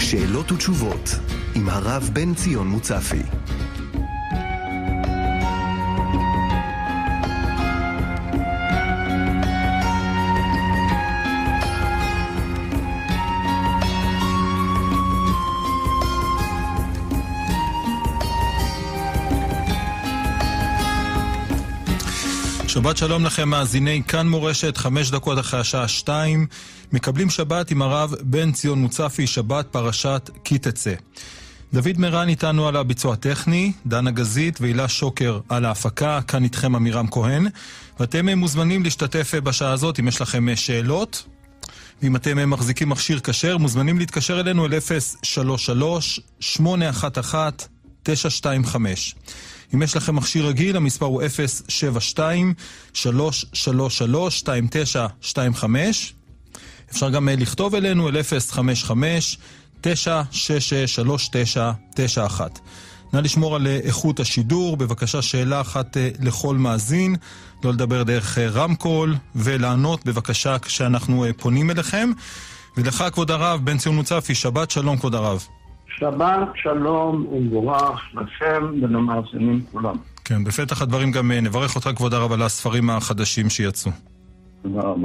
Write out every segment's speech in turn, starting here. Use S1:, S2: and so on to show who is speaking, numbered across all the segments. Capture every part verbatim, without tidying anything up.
S1: שאלות ותשובות עם הרב בן ציון מוצפי.
S2: שבת שלום לכם מאזיני כאן מורשת, חמש דקות אחרי השעה שתיים, מקבלים שבת עם הרב בן ציון מוצפי, שבת פרשת כי תצא. דוד מרן איתנו על הביצוע הטכני, דנה גזית ואילה שוקר על ההפקה, כאן איתכם אמירם כהן, ואתם מוזמנים להשתתף בשעה הזאת אם יש לכם שאלות, ואם אתם מחזיקים מכשיר כשר, מוזמנים להתקשר אלינו אל אפס שלוש שלוש שמונה אחת אחת תשע שתיים חמש. אם יש לכם מכשיר רגיל, המספר הוא אפס שבע שתיים שלוש שלוש שלוש שתיים תשע שתיים חמש. אפשר גם לכתוב אלינו אל אפס חמש חמש תשע שש שש שלוש תשע תשע אחת. נא לשמור על איכות השידור, בבקשה שאלה אחת לכל מאזין, לא לדבר דרך רמקול, ולענות בבקשה כשאנחנו פונים אליכם. ולך כבוד הרב בן ציון מוצפי, שבת שלום כבוד הרב.
S3: שבת שלום ומבורך לכם ולמאזינים כולם.
S2: כן, בפתח הדברים גם נברך אותך כבוד הרב על הספרים החדשים שיצאו.
S3: תודה רבה.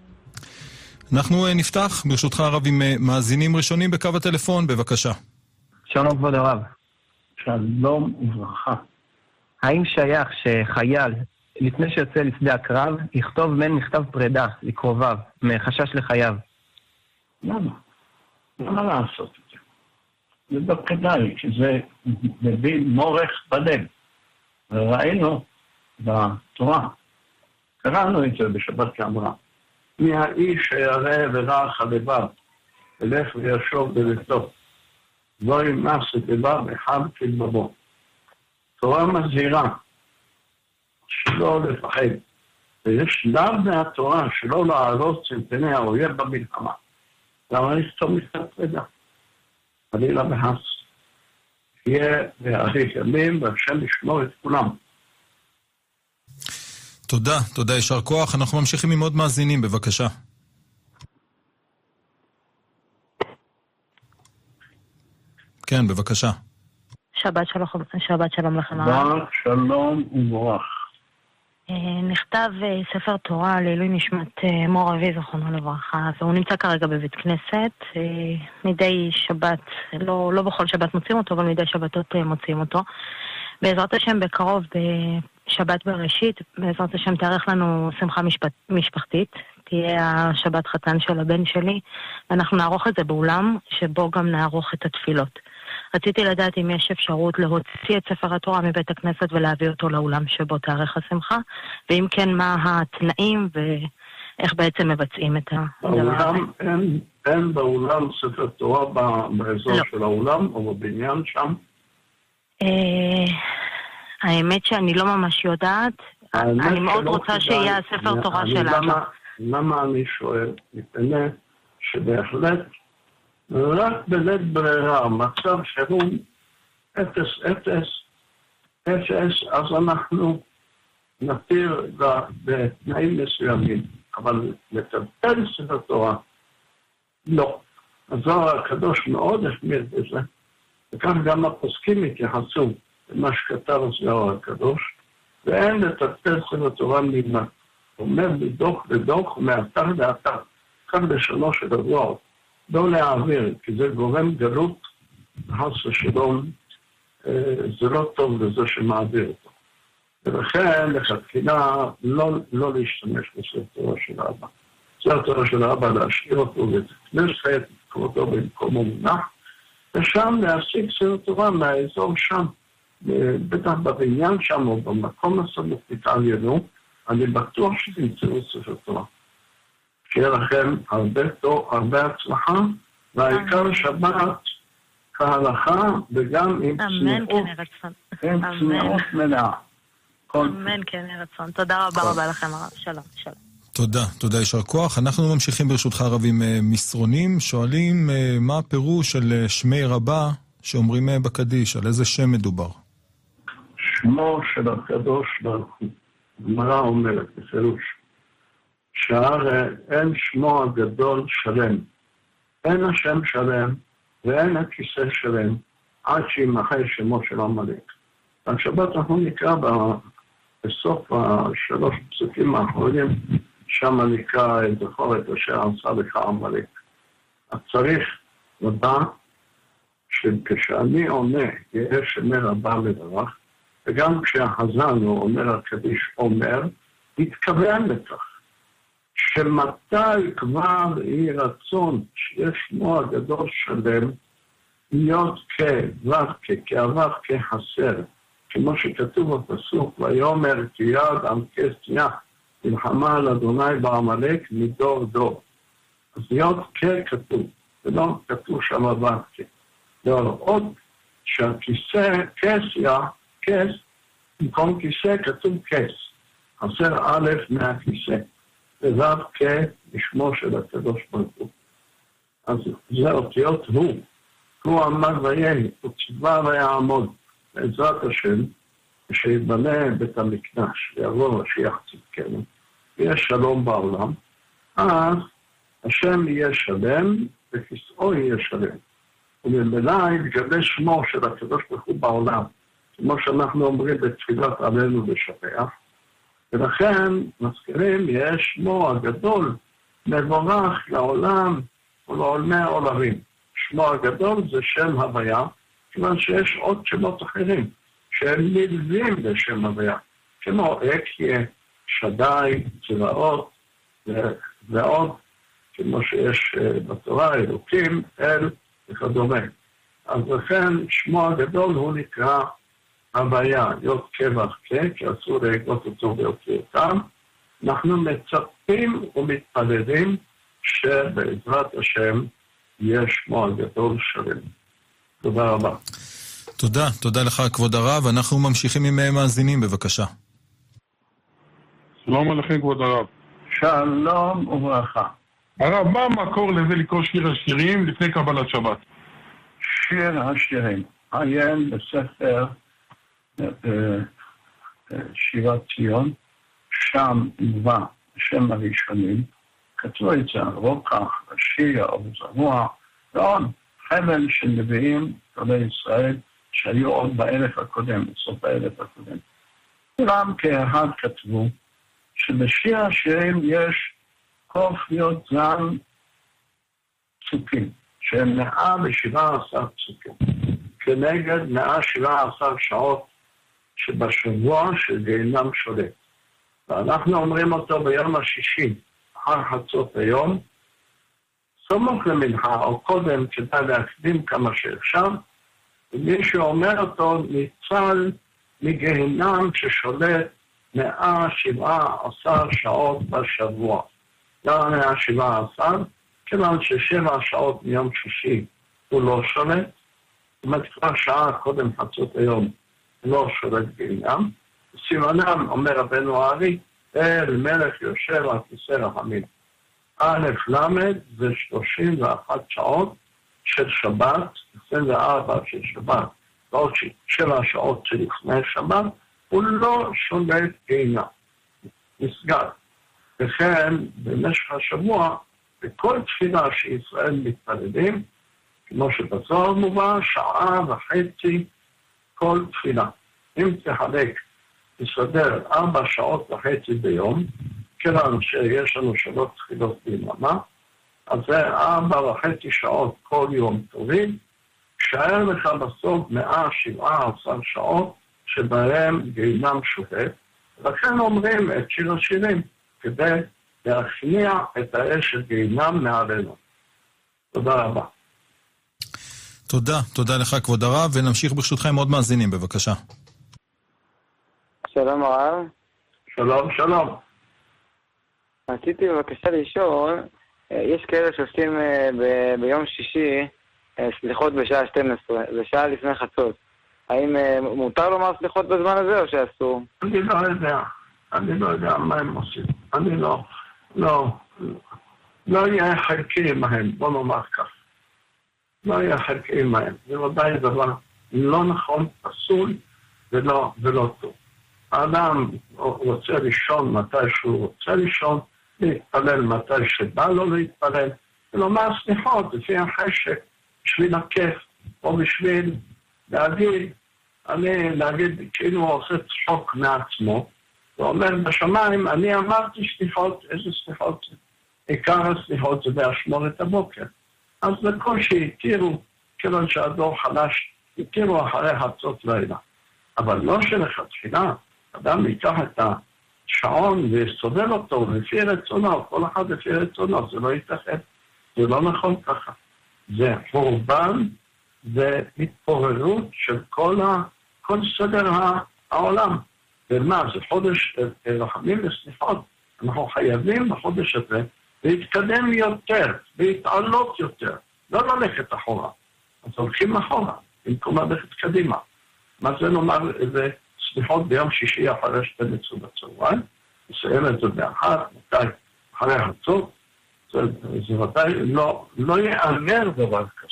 S2: אנחנו נפתח ברשותך הרב עם מאזינים ראשונים בקו הטלפון, בבקשה.
S4: שלום כבוד הרב.
S3: שלום וברכה.
S4: האם שייך שחייל לפני שיוצא לשדה הקרב יכתוב מן מכתב פרידה לקרוביו מחשש לחייו?
S3: למה? למה לעשות את זה? זה לא כדאי, כי זה מביא מורך בלב. וראינו בתורה, קראנו את זה בשבת כאמרה, מי האיש שירא ורח הלבב, ילך וישוב בביתו, לא ימס את לבב אחד כלבבו. תורה מזהירה שלא לפחד, ויש שלב מהתורה שלא לעלות את פני האויב במלחמה. למה לכתוב מכתב פרידה? חלילה וחס. יהיה להאריך ימים והשם ישמור את כולם.
S2: תודה, תודה, יישר כוח. אנחנו ממשיכים עם עוד מאזינים, בבקשה. כן, בבקשה.
S5: שבת שלום, שבת שלום לכם.
S3: שבת שלום ומבורך.
S5: נכתב ספר תורה לעילוי נשמת מור אבי זכרונו לברכה, והוא נמצא כרגע בבית כנסת. מדי שבת, לא, לא בכל שבת מוצאים אותו, אבל מדי שבתות מוצאים אותו. בעזרת השם בקרוב בשבת בראשית, בעזרת השם תארך לנו שמחה משפט, משפחתית, תהיה השבת חתן של הבן שלי, ואנחנו נערוך את זה באולם שבו גם נערוך את התפילות. רציתי לדעת אם יש אפשרות להוציא את ספר התורה מבית הכנסת ולהביא אותו לאולם שבו תארך השמחה, ואם כן, מה התנאים ואיך בעצם מבצעים את הדבר הזה.
S3: אין, אין באולם ספר תורה באזור לא. של האולם או בבניין שם?
S5: אה, האמת שאני לא ממש יודעת, אני מאוד רוצה שיהיה הספר תורה שלנו.
S3: למה, למה אני שואל? מפני שבהחלט רק בלית ברירה, מצב חירום אפס אפס אפס, אז אנחנו נתיר בתנאים מסוימים, אבל לטלטל ספר תורה לא. הזוהר הקדוש מאוד החמיר בזה, וכך גם הפוסקים התייחסו למה שכתב הזוהר הקדוש, ואין לטלטל ספר תורה נמנע. אומר מדוח לדוח ומאתר לאתר, כך בשונו של הזוהר. לא להעביר, כי זה גורם גלות, חס ושלום, זה לא טוב לזה שמעביר אותו. ולכן, לכתחילה, לא, לא להשתמש בספר תורה של האבא. ספר תורה של האבא, להשאיר אותו לתכנסת, לקרוא אותו במקום המונח, ושם להשיג ספר תורה מהאזור שם, בטח בבניין שם או במקום הסמוך מתעניינו, אני בטוח שתמצאו ספר תורה. שיהיה לכם הרבה טוב, הרבה הצלחה, והעיקר שבת כהלכה, וגם עם צניעות, עם צניעות מלאה.
S5: אמן, כן, רצון. תודה רבה רבה לכם, הרב. שלום, שלום.
S2: תודה, תודה, יישר כוח. אנחנו ממשיכים ברשותך הרב עם מסרונים, שואלים מה הפירוש של שמי רבה שאומרים בקדיש, על איזה שם מדובר?
S3: שמו של הקדוש ברוך הוא. הגמרא אומרת, בפירוש. שהרי אין שמו הגדול שלם. אין השם שלם, ואין הכיסא שלהם עד שימחה שמו של עמלק. בשבת אנחנו נקרא בסוף השלוש פסוקים האחרונים, שם נקרא זכור את אשר עשה לך עמלק. אז צריך לדעת שכשאני עונה יהיה שמר הבא לברך, וגם כשהחזן הוא אומר הקדיש אומר, התכוון לכך. שמתי כבר יהי רצון שיש שמו הגדול שלם להיות כברך, כאבך, כחסר, כמו שכתוב בפסוק, ויאמר כי יד עם כס יח, מלחמה על אדוני בעמלק מדור דור. אז להיות ככתוב, ולא כתוב שם אבך כ. להראות שהכיסא, כס יא, כס, במקום כיסא כתוב כס. חסר א' מהכיסא. וזב כשמו של הקדוש ברוך הוא. אז זה אותיות הוא. הוא עמד ויהי, הוא ציווה ויעמוד. בעזרת השם, כשיבנה בית המקדש, ויבוא משיח צדקנו, ויש שלום בעולם, אז השם יהיה שלם, וכיסאו יהיה שלם. וממילא יתגלה שמו של הקדוש ברוך הוא בעולם, כמו שאנחנו אומרים בתפילת עלינו ושבח, ולכן מזכירים יש שמו הגדול מבורך לעולם ולעולמי עולמים. שמו הגדול זה שם הוויה, כיוון שיש עוד שמות אחרים שהם נלווים לשם הוויה, כמו אקיה, שדי, צבאות ועוד, כמו שיש בתורה אלוקים, אל וכדומה. אז לכן שמו הגדול הוא נקרא הוויה, להיות כבח כ, כי אסור להגות אותו באותיותם. אנחנו מצפים ומתפללים שבעזרת השם יש שמו הגדול שלם. תודה רבה.
S2: תודה, תודה לך כבוד הרב. אנחנו ממשיכים עם מאזינים, בבקשה.
S6: שלום עליכם כבוד הרב.
S3: שלום וברכה.
S6: הרב, מה המקור לזה לקרוא שיר השירים לפני קבלת שבת?
S3: שיר השירים, עיין בספר שירת ציון, שם נבע שם הראשונים, כתבו את זה על רוקח, השיר, אבו זרוע, ועוד חבל של נביאים גדולי ישראל שהיו עוד באלף הקודם, בסוף האלף הקודם. כולם כאחד כתבו שבשיר השירים יש קוף להיות זן פסוקים, שהם מאה ושבעה עשר פסוקים, כנגד מאה שבעה עשר שעות שבשבוע של גיהינום שולט. ואנחנו אומרים אותו ביום השישי, אחר חצות היום, סמוך למנחה, או קודם כדאי להקדים כמה שאפשר, ומי שאומר אותו ניצל מגיהינום ששולט מאה שבעה עשר שעות בשבוע. לא מאה שבעה עשר, כיוון ששבע שעות מיום שישי הוא לא שולט, זאת אומרת כבר שעה קודם חצות היום לא שולט גיהינום. סימנם, אומר רבנו הארי, אל מלך יושב על כיסא רחמים. א' למד זה שלושים ואחת שעות של שבת, עשרים וארבע של שבת, ועוד שבע שעות שלפני שבת, הוא לא שולט גיהינום. נסגר. וכן, במשך השבוע, בכל תפילה שישראל מתפללים, כמו שבזוהר מובא, שעה וחצי כל תפילה. אם תחלק, תסדר ארבע שעות וחצי ביום, כיוון שיש לנו שלוש תפילות ביממה, אז זה ארבע וחצי שעות כל יום טובים, שער לך בסוף מאה שבעה עשר שעות שבהם גיהינום שוהה, ולכן אומרים את שיר השירים כדי להכניע את האש של גיהינום מעלינו. תודה רבה.
S2: תודה, תודה לך כבוד הרב, ונמשיך ברשותכם עוד מאזינים, בבקשה.
S7: שלום הרב.
S3: שלום, שלום.
S7: רציתי בבקשה לשאול, יש כאלה שעושים ב- ביום שישי סליחות בשעה שתים עשרה, בשעה לפני חצות. האם מותר לומר סליחות בזמן הזה או שאסור?
S3: אני לא יודע, אני לא יודע מה הם עושים. אני לא, לא, לא יהיה חלקי עמהם, בוא נאמר כך. לא יהיה חלקי עמהם. זה ודאי דבר לא נכון, פסול ולא, ולא טוב. האדם רוצה לישון מתי שהוא רוצה לישון, להתפלל מתי שבא לו להתפלל, ולומר סליחות לפי החשק בשביל הכיף, או בשביל להגיד, אני להגיד, כאילו הוא עושה צחוק מעצמו, ואומר בשמיים, אני אמרתי סליחות, איזה סליחות? עיקר הסליחות זה באשמורת הבוקר. אז בקושי התירו, כיוון שהדור חלש, התירו אחרי חצות לילה. אבל לא שלכתחילה, אדם ייקח את השעון ויסובב אותו לפי רצונו, כל אחד לפי רצונו, זה לא ייתכן, זה לא נכון ככה. זה חורבן והתפוררות של כל, ה, כל סדר העולם. ומה, זה חודש רחמים וסליחות. אנחנו חייבים בחודש הזה להתקדם יותר, להתעלות יותר, לא ללכת אחורה. אז הולכים אחורה, במקום ללכת קדימה. מה זה נאמר איזה סליחות ביום שישי אחרי שתי מצוות בצהריים? נסיים את זה באחת, מתי? אחרי החצות? זה, זה מתי לא, לא יאמר דבר כזה.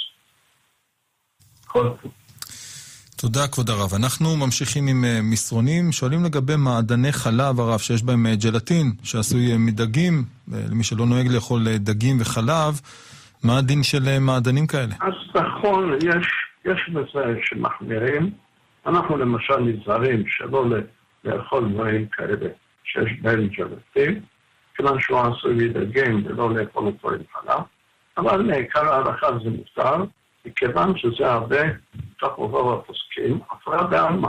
S3: כל טוב.
S2: תודה כבוד הרב. אנחנו ממשיכים עם מסרונים, שואלים לגבי מעדני חלב הרב שיש בהם ג'לטין שעשוי מדגים, למי שלא נוהג לאכול דגים וחלב, מה הדין של מעדנים כאלה?
S3: אז נכון, יש, יש בזה שמחמירים, אנחנו למשל נזהרים שלא לאכול דברים כאלה שיש בהם ג'לטין, כיוון שהוא עשוי מדגים ולא לאכול אותו עם חלב, אבל מעיקר ההלכה זה מותר, מכיוון שזה הרבה, כך עובר הפוסקים, הפרעה בעלמא.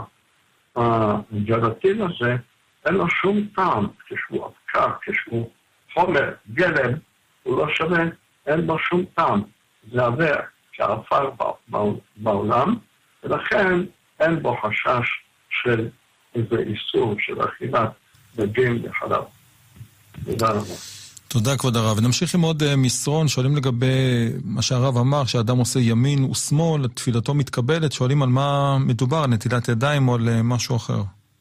S3: הג'לטין הזה, אין לו שום טעם, כשהוא אבקה, כשהוא חומר, גלם, הוא לא שווה, אין לו שום טעם. זה הרבה כעפר בעולם, ולכן אין בו חשש של איזה איסור של אכילת דגים וחלב. תודה רבה.
S2: תודה כבוד הרב. ונמשיך עם עוד מסרון, שואלים לגבי מה שהרב אמר, שהאדם עושה ימין ושמאל, תפילתו מתקבלת, שואלים על מה מדובר, על נטילת ידיים או על משהו אחר.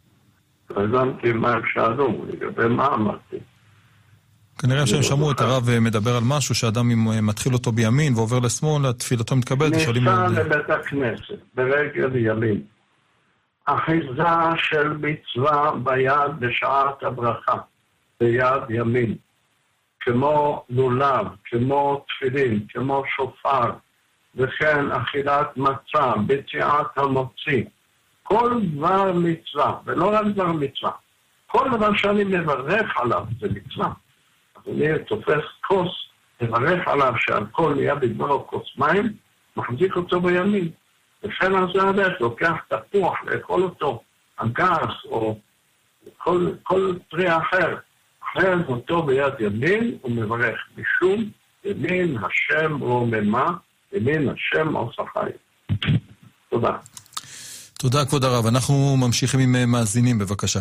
S3: הבנתי מה הם שאלו, לגבי מה אמרתי.
S2: כנראה שהם שמעו את הרב מדבר על משהו, שאדם מתחיל אותו בימין ועובר לשמאל, תפילתו מתקבלת, שואלים על...
S3: ניסה לבית הכנסת, ברגל ימין. אחיזה של מצווה ביד בשעת הברכה, ביד ימין. כמו לולב, כמו תפילין, כמו שופר, וכן אכילת מצה, ביציאת המוציא. כל דבר מצווה, ולא רק דבר מצווה. כל דבר שאני מברך עליו זה מצווה. אני תופס כוס, מברך עליו שהכל נהיה בדברו כוס מים, מחזיק אותו בימין. וכן על זה הדרך, לוקח תפוח, לאכול אותו, אגס, או כל, כל פרי אחר. אחרי אותו ביד ימין הוא מברך משום ימין השם רוממה, ימין השם עושה חיים. תודה.
S2: תודה כבוד הרב. אנחנו ממשיכים עם מאזינים, בבקשה.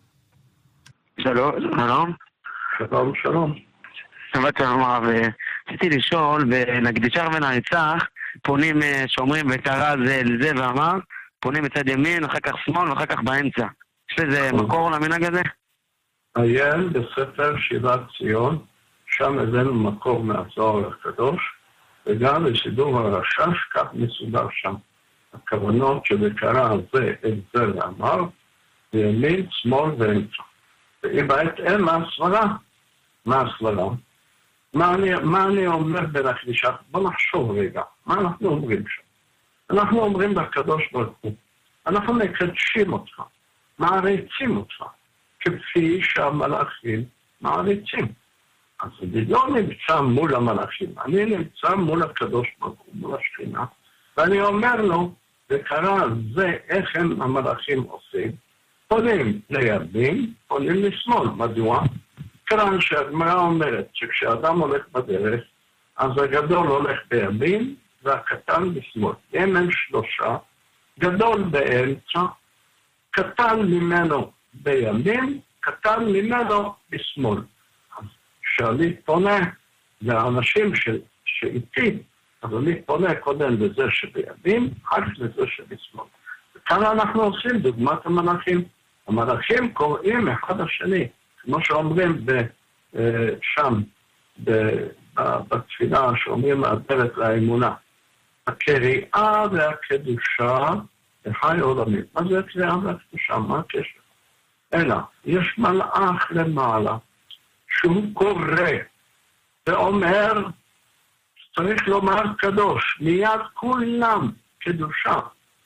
S7: שלום, שלום.
S3: שלום, שלום.
S7: שבת שלום הרב. רציתי לשאול, בנקדישר ונעצח, פונים שאומרים וקרא זה לזה ואמר, פונים מצד ימין, אחר כך שמאל ואחר כך באמצע. יש לזה מקור למנהג הזה?
S3: עיין בספר שיבת ציון, שם הבאנו מקור מהזוהר הקדוש, וגם בסידור הרש"ש, כך מסודר שם. הכוונות שבקרא זה את זה ואמר, וימין, שמאל ואמצע. ואם בעת אין מה הסברה? מה הסברה? מה אני, מה אני אומר בנקדישה? בוא נחשוב רגע, מה אנחנו אומרים שם? אנחנו אומרים לקדוש ברוך הוא, אנחנו מקדשים אותך, מעריצים אותך. כפי שהמלאכים מעריצים. אז אני לא נמצא מול המלאכים, אני נמצא מול הקדוש ברוך הוא, מול השכינה, ואני אומר לו, וקרא זה איך הם המלאכים עושים, פונים לימין, פונים לשמאל. מדוע? כיוון שהגמרא אומרת שכשאדם הולך בדרך, אז הגדול הולך בימין והקטן בשמאל. הם הם שלושה, גדול באמצע, קטן ממנו בימין, קטן ממנו בשמאל. אז כשאני פונה לאנשים ש... שאיתי, אז אני פונה קודם לזה שבימין, אחר כך לזה שבשמאל. וכאן אנחנו עושים דוגמת המלאכים. המלאכים קוראים אחד השני, כמו שאומרים ב... שם, ב... בתפילה שאומרים מהדלת לאמונה. הקריאה והקדושה לחי עולמים. מה זה הקריאה והקדושה? מה הקשר? אלא, יש מלאך למעלה, שהוא קורא ואומר, צריך לומר קדוש, מיד כולם קדושה,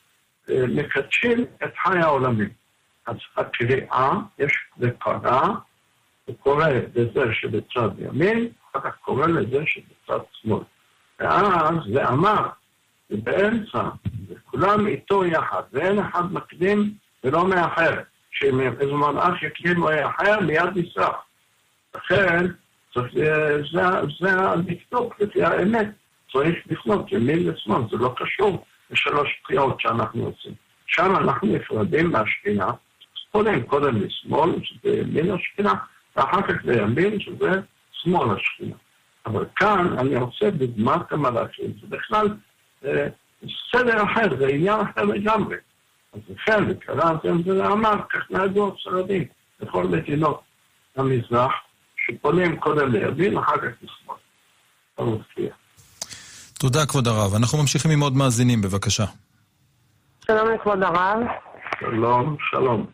S3: מקדשים את חי העולמים. אז הקריאה, יש לקרא, הוא קורא לזה שבצד ימין, אחר כך קורא לזה שבצד שמאל. ואז זה אמר, זה באמצע, וכולם איתו יחד, ואין אחד מקדים ולא מאחר. שאם איזה מלאך יקדים או יאחר, מיד נשרף. לכן, צריך, זה, זה לקטוק לפי האמת. צריך לפנות ימין לשמאל, זה לא קשור לשלוש קריאות שאנחנו עושים. שם אנחנו נפרדים מהשכינה, קודם קודם לשמאל, שזה ימין השכינה, ואחר כך לימין, שזה שמאל השכינה. אבל כאן אני עושה דוגמת המלאכים, זה בכלל אה, סדר אחר, זה עניין אחר לגמרי. אז לכן, וקראתם זה אמר, כך נהגו הספרדים, בכל מדינות המזרח, שפונים קודם לימין, אחר כך לשמאל. לא מפתיע.
S2: תודה כבוד הרב. אנחנו ממשיכים עם עוד מאזינים, בבקשה.
S8: שלום לכבוד הרב.
S3: שלום, שלום.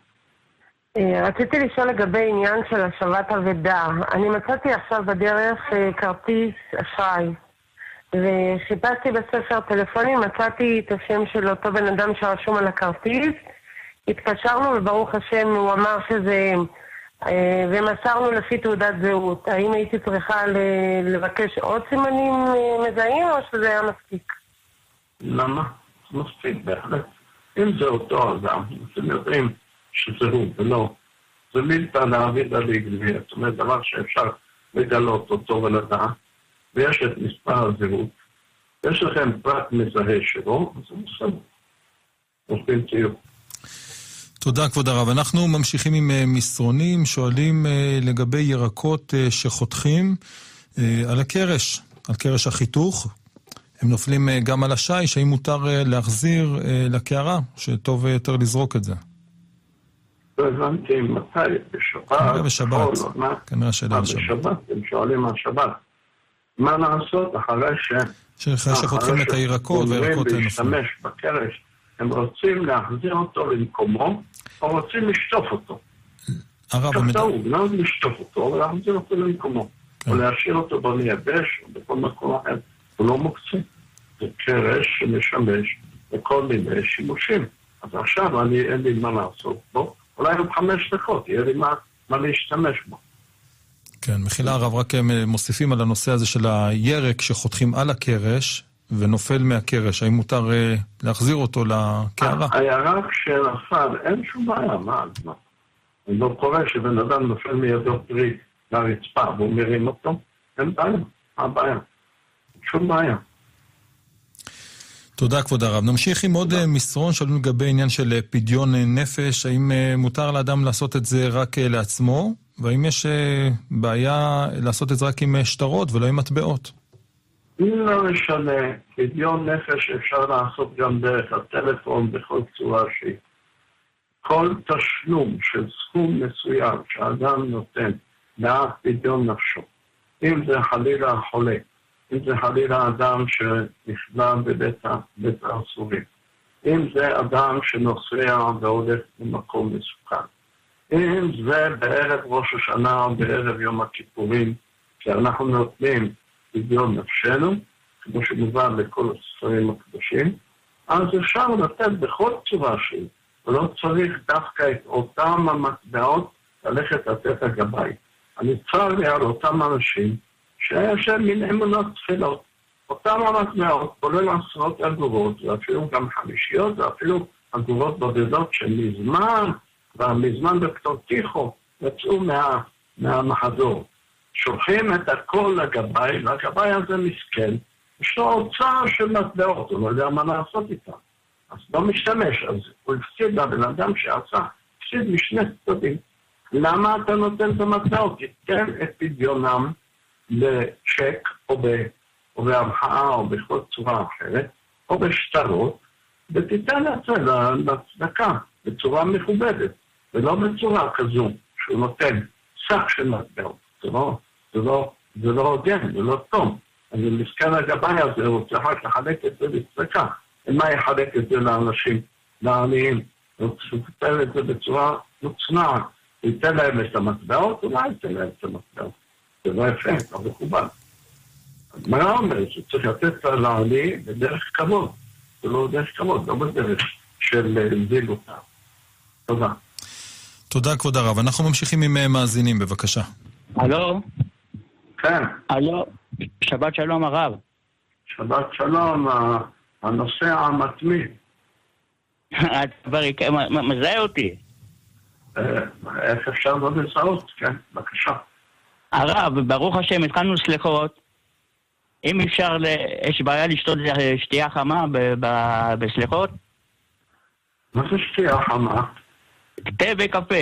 S8: רציתי לשאול לגבי עניין של השבת אבדה. אני מצאתי עכשיו בדרך כרטיס אשראי, וחיפשתי בספר טלפונים, מצאתי את השם של אותו בן אדם שרשום על הכרטיס, התקשרנו וברוך השם הוא אמר שזה, ומסרנו לפי תעודת זהות. האם הייתי צריכה לבקש עוד סימנים מזהים או שזה היה מספיק?
S3: למה? מספיק בהחלט. אם זה אותו אדם, אתם יודעים שזה הוא ולא. זה מילתא להעביד על יגליה, זאת אומרת דבר שאפשר לגלות אותו ולדעת, ויש את מספר הזהות, יש לכם פרט מזהה שלו, אז זה בסדר. נושאים תהיו.
S2: תודה כבוד הרב. אנחנו ממשיכים עם מסרונים, שואלים לגבי ירקות שחותכים על הקרש, על קרש החיתוך. הם נופלים גם על השיש, האם מותר להחזיר לקערה, שטוב יותר לזרוק את זה?
S3: לא הבנתי מתי, בשבת.
S2: כנראה בשבת. כנראה שאלה בשבת.
S3: בשבת, הם שואלים על שבת. מה לעשות אחרי ש...
S2: שאחרי שחותכים את הירקות והירקות נופלים.
S3: להשתמש בקרש, הם רוצים להחזיר אותו למקומו, או רוצים לשטוף אותו.
S2: הרב,
S3: כך טעו, לא לשטוף אותו, או להחזיר אותו למקומו. או להשאיר אותו במייבש, או בכל מקום אחר. הוא לא מוקצה. זה קרש שמשמש לכל מיני שימושים. אז עכשיו אני, אין לי מה לעשות בו. אולי עוד חמש דקות, יהיה לי מה, מה להשתמש בו.
S2: כן, מחילה הרב, רק מוסיפים על הנושא הזה של הירק שחותכים על הקרש ונופל מהקרש. האם מותר אה, להחזיר אותו לקערה?
S3: הירק שנפל, אין שום בעיה, מה? מה? אני לא קורא שבן אדם נופל מידו פרי לרצפה והוא מרים אותו. אין בעיה, מה הבעיה? שום בעיה.
S2: תודה כבוד הרב. נמשיך עם עוד מסרון שלנו לגבי עניין של פדיון נפש. האם מותר לאדם לעשות את זה רק לעצמו? והאם יש בעיה לעשות את זה רק עם שטרות ולא עם מטבעות?
S3: לא משנה. פדיון נפש אפשר לעשות גם דרך הטלפון בכל צורה שהיא. כל תשלום של סכום מסוים שהאדם נותן בעד פדיון נפשו, אם זה חלילה חולה, אם זה חלילה אדם שנכנע בבית האסורים, אם זה אדם שנוסע והולך במקום מסוכן, אם זה בערב ראש השנה או בערב יום הכיפורים, שאנחנו נותנים פדיון נפשנו, כמו שמובן לכל הספרים הקדושים, אז אפשר לתת בכל צורה שהיא, ולא צריך דווקא את אותם המטבעות ללכת לתת הגבאי. אני צר לי על אותם אנשים שיש להם מין אמונות תפילות. אותם המטבעות, כולל עשרות אגורות, ואפילו גם חמישיות, ואפילו אגורות בודדות שמזמן, ומזמן בפטורטיחו, יצאו מה, מהמחזור. שולחים את הכל לגבאי, והגבאי הזה מסכן, יש לו אוצר של מטבעות, הוא לא יודע מה לעשות איתם. אז לא משתמש, אז הוא הפסיד לבן אדם שעשה, הפסיד משני צדדים. למה אתה נותן את המטבעות? תיתן את פדיונם לצ'ק, או, ב, או בהמחאה, או בכל צורה אחרת, או בשטרות, ותיתן את זה לצדקה, בצורה מכובדת, ולא בצורה כזו, שהוא נותן סך של מטבעות. זה לא, זה לא, זה לא הוגן, זה לא טוב. אז מסכן הגבאי הזה, הוא צריך לחלק את זה לצדקה. ומה יחלק את זה לאנשים, לעניים? הוא ייתן את זה בצורה מוצנעת. הוא ייתן להם את המטבעות, אולי ייתן להם את המטבעות. זה לא יפה, לא מכובד. הגמרא אומרת שצריך לתת לעני בדרך כבוד, זה לא דרך כבוד, לא בדרך של זילותה. תודה.
S2: תודה כבוד הרב. אנחנו ממשיכים עם מאזינים, בבקשה.
S9: הלו?
S3: כן.
S9: הלו? שבת שלום הרב.
S3: שבת שלום, הנושא המתמיד.
S9: את כבר מזהה אותי.
S3: איך אפשר לא לזהות? כן, בבקשה.
S9: הרב, ברוך השם, התחלנו סליחות. אם אפשר, יש בעיה לשתות שתייה חמה בסליחות?
S3: מה זה שתייה חמה?
S9: תה וקפה.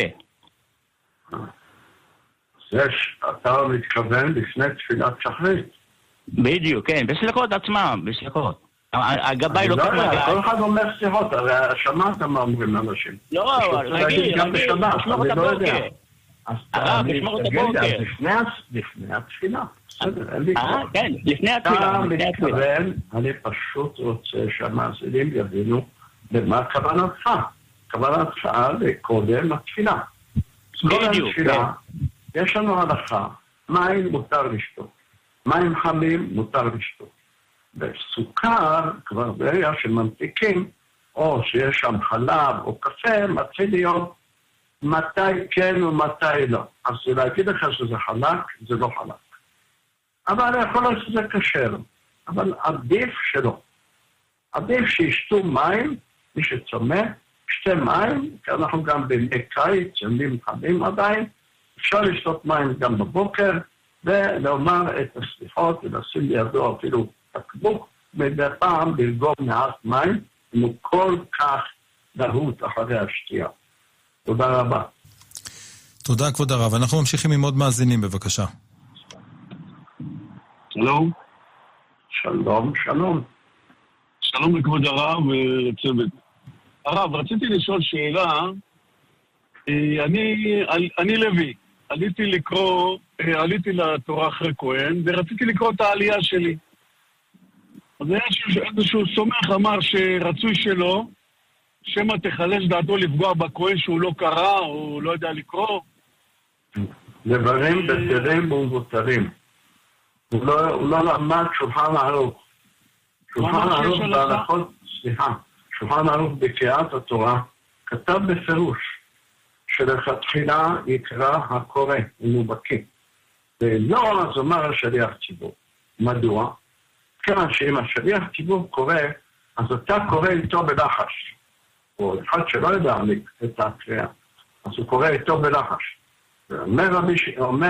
S3: יש, אתה מתכוון לפני תפילת שחרית.
S9: בדיוק, כן, בסליחות עצמם, בסליחות. הגבאי לא
S3: יודע,
S9: כמה...
S3: כל אחד אומר סליחות, הרי שמעת מה אומרים לאנשים.
S9: לא, רגיל, רגיל, לשמור את הבוקר. הרב, לשמור את הבוקר.
S3: לפני התפילה. בסדר, אין לי
S9: אה,
S3: כבר.
S9: כן, לפני התפילה.
S3: אתה מתכוון, אני פשוט רוצה שהמאזינים יבינו במה כוונתך. כוונתך לקודם התפילה.
S9: בדיוק, כן.
S3: יש לנו הלכה, מים מותר לשתות, מים חמים מותר לשתות. בסוכר, כבר ברגע שממתיקים, או שיש שם חלב או קפה, מתחיל להיות מתי כן ומתי לא. אז להגיד לך שזה חלק, זה לא חלק. אבל יכול להיות שזה קשר, אבל עדיף שלא. עדיף שישתו מים, מי שצומא, שתי מים, כי אנחנו גם בימי קיץ, ימים חמים עדיין, אפשר לשתות מים גם בבוקר, ולומר את הסליחות, ולשים לידו אפילו תקבוק, מדי פעם ללגום מעט מים, אם הוא כל כך דהות אחרי השתייה. תודה רבה.
S2: תודה כבוד הרב. אנחנו ממשיכים עם עוד מאזינים, בבקשה.
S6: שלום.
S3: שלום, שלום.
S6: שלום לכבוד הרב ולצוות. הרב, רציתי לשאול שאלה. אני, אני לוי. עליתי לקרוא, עליתי לתורה אחרי כהן, ורציתי לקרוא את העלייה שלי. אז איזשהו, איזשהו סומך אמר שרצוי שלא, שמה תחלש דעתו לפגוע בכהן שהוא לא קרא, או לא יודע לקרוא.
S3: דברים בטלים ומבוטלים. הוא לא, הוא לא למד שולחן ערוך. שולחן ערוך בהלכות, סליחה, שולחן ערוך בקריאת התורה, כתב בפירוש, שלכתחילה יקרא הקורא, אם הוא בקיא. ולא, אז אומר השליח ציבור. מדוע? כיוון שאם השליח ציבור קורא, אז אתה קורא איתו בלחש. או אחד שלא יודע את הקריאה, אז הוא קורא איתו בלחש. ואומר רבי, אומר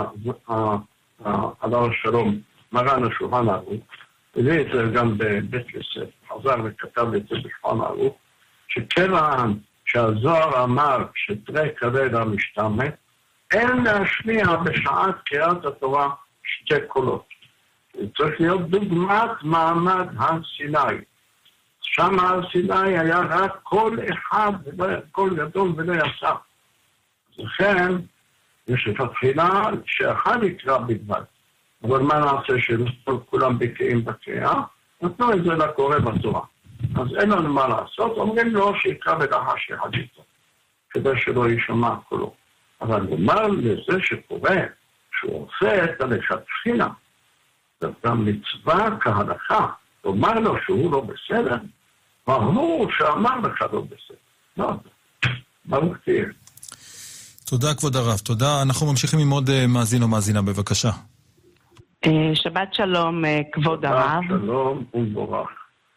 S3: עליו השלום, מרן השולחן ערוך, הביא את זה גם בבית יוסף, חזר וכתב את זה בשולחן ערוך, שכיוון שהזוהר אמר שתרי כדי למשתמט, אין להשמיע בשעת קריאת התורה שתי קולות. זה צריך להיות דוגמת מעמד הר סיני. שם הר סיני היה רק קול אחד, קול גדול ולא יסע. לכן, יש את התחילה שאחד יקרא בלבד. אבל מה נעשה שכולם בקיאים בקריאה? נתנו את זה לקורא בתורה. אז אין לנו מה לעשות, אומרים לו שיקרא בלחש יחד איתו, כדי שלא יישמע קולו. אבל נאמר לזה שקורא, שהוא עושה את הלכתחילה, זאת גם מצווה כהלכה, לומר לו שהוא לא בסדר, והוא שאמר לך לא בסדר. לא, ברוך תהיה.
S2: תודה כבוד הרב, תודה. אנחנו ממשיכים עם עוד מאזין או מאזינה, בבקשה.
S10: שבת שלום כבוד הרב.
S3: שבת שלום ומבורך.